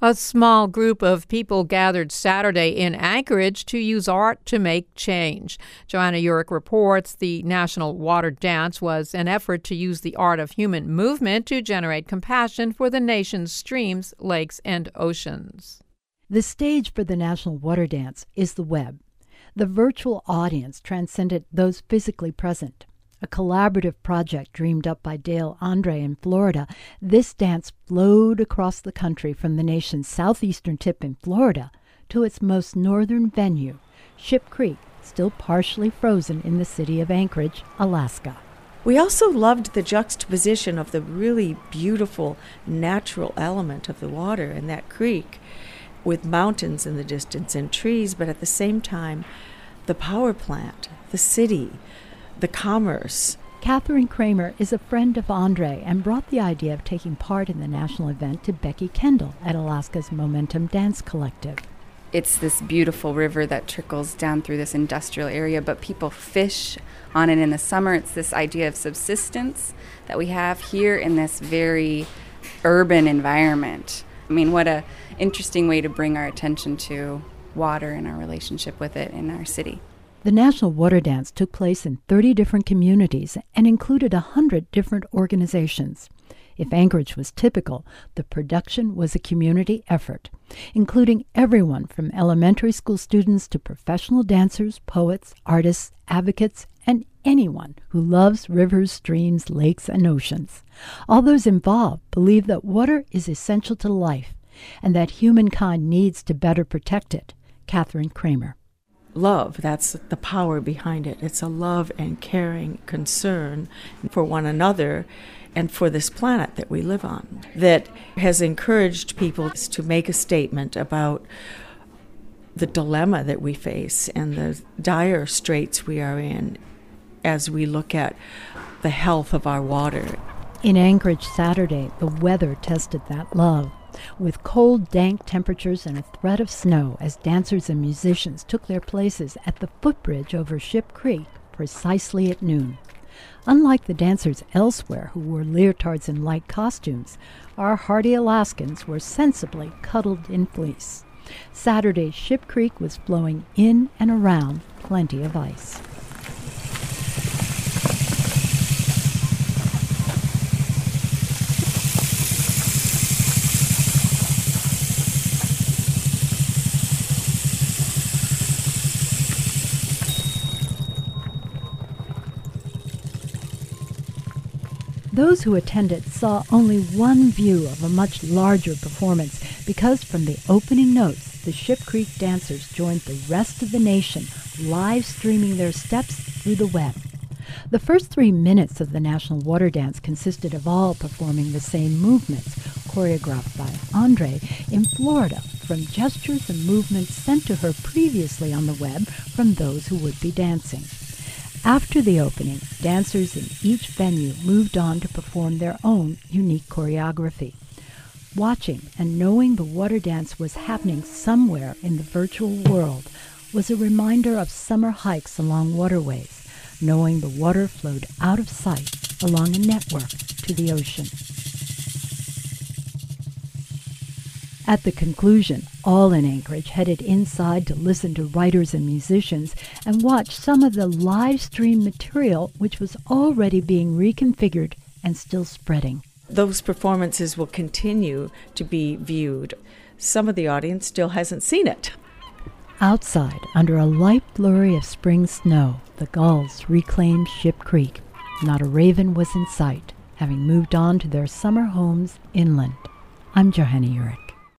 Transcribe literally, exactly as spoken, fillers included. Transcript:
A small group of people gathered Saturday in Anchorage to use art to make change. Joanna Urick reports the National Water Dance was an effort to use the art of human movement to generate compassion for the nation's streams, lakes, and oceans. The stage for the National Water Dance is the web. The virtual audience transcended those physically present. A collaborative project dreamed up by Dale Andre in Florida, this dance flowed across the country from the nation's southeastern tip in Florida to its most northern venue, Ship Creek, still partially frozen in the city of Anchorage, Alaska. We also loved the juxtaposition of the really beautiful natural element of the water in that creek, with mountains in the distance and trees, but at the same time, the power plant, the city, the commerce. Catherine Kramer is a friend of Andre and brought the idea of taking part in the national event to Becky Kendall at Alaska's Momentum Dance Collective. It's this beautiful river that trickles down through this industrial area, but people fish on it in the summer. It's this idea of subsistence that we have here in this very urban environment. I mean, what a interesting way to bring our attention to water and our relationship with it in our city. The National Water Dance took place in thirty different communities and included one hundred different organizations. If Anchorage was typical, the production was a community effort, including everyone from elementary school students to professional dancers, poets, artists, advocates, and anyone who loves rivers, streams, lakes, and oceans. All those involved believe that water is essential to life and that humankind needs to better protect it. Catherine Kramer. Love, that's the power behind it. It's a love and caring concern for one another and for this planet that we live on that has encouraged people to make a statement about the dilemma that we face and the dire straits we are in as we look at the health of our water. In Anchorage Saturday, the weather tested that love, with cold, dank temperatures and a threat of snow as dancers and musicians took their places at the footbridge over Ship Creek precisely at noon. Unlike the dancers elsewhere who wore leotards and light costumes, our hardy Alaskans were sensibly cuddled in fleece. Saturday, Ship Creek was flowing in and around plenty of ice. Those who attended saw only one view of a much larger performance because from the opening notes, the Ship Creek dancers joined the rest of the nation, live streaming their steps through the web. The first three minutes of the National Water Dance consisted of all performing the same movements, choreographed by Andre in Florida, from gestures and movements sent to her previously on the web from those who would be dancing. After the opening, dancers in each venue moved on to perform their own unique choreography. Watching and knowing the water dance was happening somewhere in the virtual world was a reminder of summer hikes along waterways, knowing the water flowed out of sight along a network to the ocean. At the conclusion, all in Anchorage headed inside to listen to writers and musicians and watch some of the live stream material which was already being reconfigured and still spreading. Those performances will continue to be viewed. Some of the audience still hasn't seen it. Outside, under a light flurry of spring snow, the gulls reclaimed Ship Creek. Not a raven was in sight, having moved on to their summer homes inland. I'm Johanna Urick.